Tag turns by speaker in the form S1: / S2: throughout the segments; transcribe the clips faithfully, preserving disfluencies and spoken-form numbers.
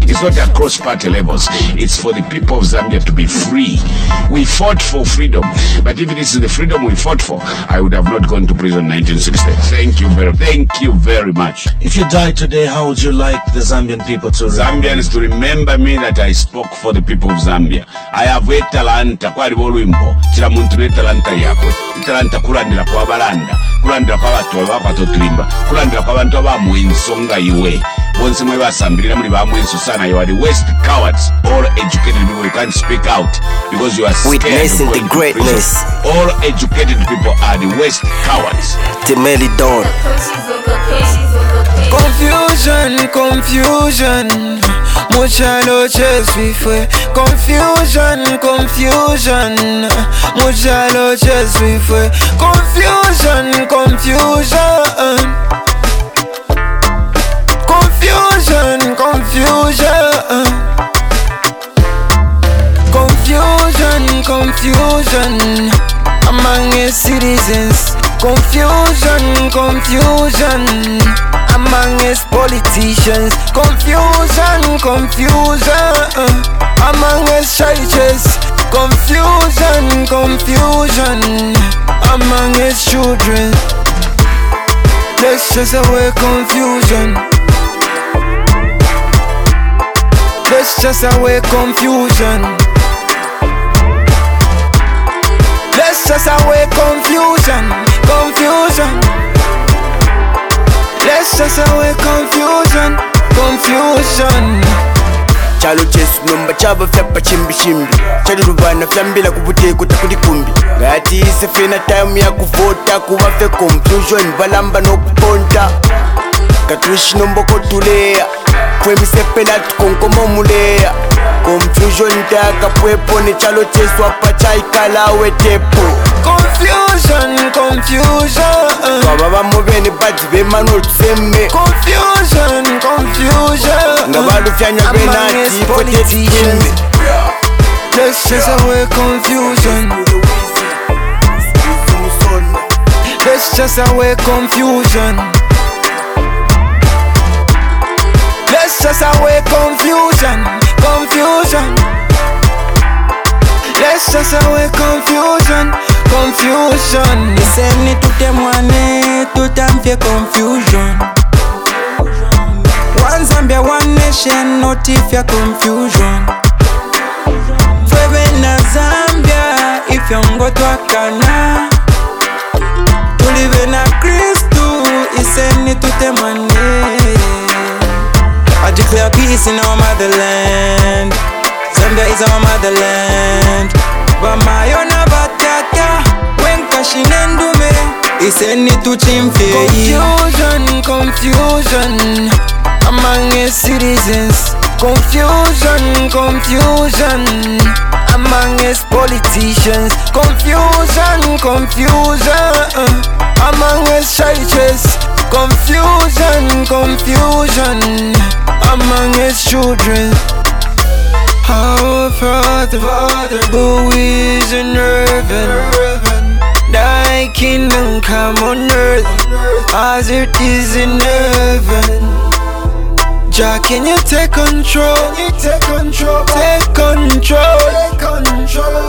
S1: It's not across party levels. It's for the people of Zambia to be free. We fought for freedom, but if it is the freedom we fought for, I would have not gone to prison in nineteen sixty. Thank you very, thank you very much.
S2: If you died today, how would you like the Zambian people to remember?
S1: Zambians to remember me that I spoke for the people of Zambia. I have a talanta kwa libolwimbo. Chila muntu ne talanta yako. Talanta kulandira kwa balanda. Kulandira kwa watu abapatotulimba. Kulandira kwa bantu abamu ensonga iwe. Once mwe basambirira muri bamwe enso sana, you are the worst cowards. All educated people, you can't speak out because you are scared.
S3: Witnessing the greatness.
S1: All educated people are the worst cowards.
S3: Timely Dawn.
S4: Confusion, confusion. Mucha noche se fue. Confusion, confusion. Mucha noche se fue. Confusion, confusion. Confusion, confusion. Confusion, confusion among its citizens. Confusion, confusion among its politicians. Confusion, confusion among its churches. Confusion, confusion among its children. Let's chase away confusion. Let's chase away confusion. Let's chase away confusion, confusion. Let's chase away confusion, confusion.
S3: Chalo chesu nomba chaba fyapa chimbi chimbi. Chali rubana fyambila kubute kuta kudikumbi. Ngati ise fena time ya kuvota kuwafe confusion balamba no kuponta. Katwishi nombo kotulea. Kwemi sepela tukonkomo mulea. Confusion taka pwepo ni chalo chesu apa chaikala wetepo.
S4: Confusion, confusion.
S3: Kwa baba mubeni badi bemano tuseme.
S4: Confusion, confusion
S3: Ngabalu fyanya benati
S4: politicians. Let's chase away confusion. Let's chase away confusion. Let's chase away confusion, confusion. Let's chase away confusion, confusion.
S5: Iseni tutemwane, tutamfie confusion. One Zambia, one nation, not if ya confusion. Fwebe na Zambia, if yongo twakana. Tulive na Kristu, iseni tutemwane. I declare peace in our motherland. Zambia is our motherland. Bamayona batata, wenka shinendume. Iseni tuchimfie.
S4: Confusion, confusion among its citizens. Confusion, confusion among its politicians. Confusion, confusion among its churches. Confusion, confusion among its children. Our Father, Father who is in heaven, thy kingdom come on earth as it is in heaven. Jah, can you take control? Can you take control? Take control. Take control.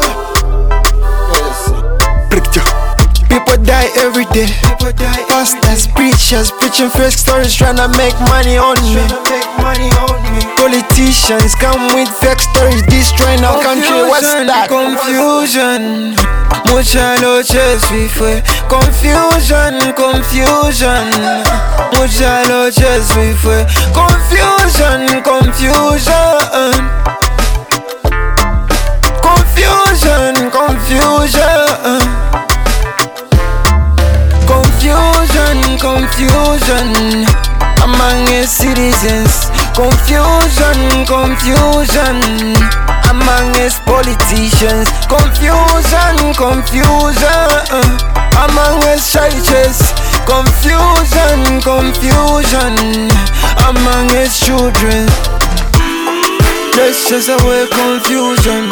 S4: People die every day. Pastors, preachers, preaching fake stories, tryna make money on me. Politicians come with fake stories, destroying our country. What's that? Confusion. Mucha noche se fue. Confusion, confusion. Mucha noche se fue. Confusion, confusion. Confusion, confusion. Confusion, confusion among its citizens. Confusion, confusion among its politicians. Confusion, confusion among its churches. Confusion, confusion among its children. Let's chase away confusion.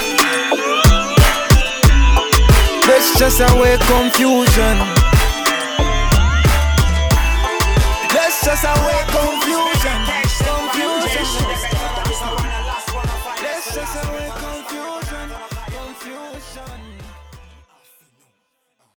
S4: Let's chase away confusion. Let's chase away confusion.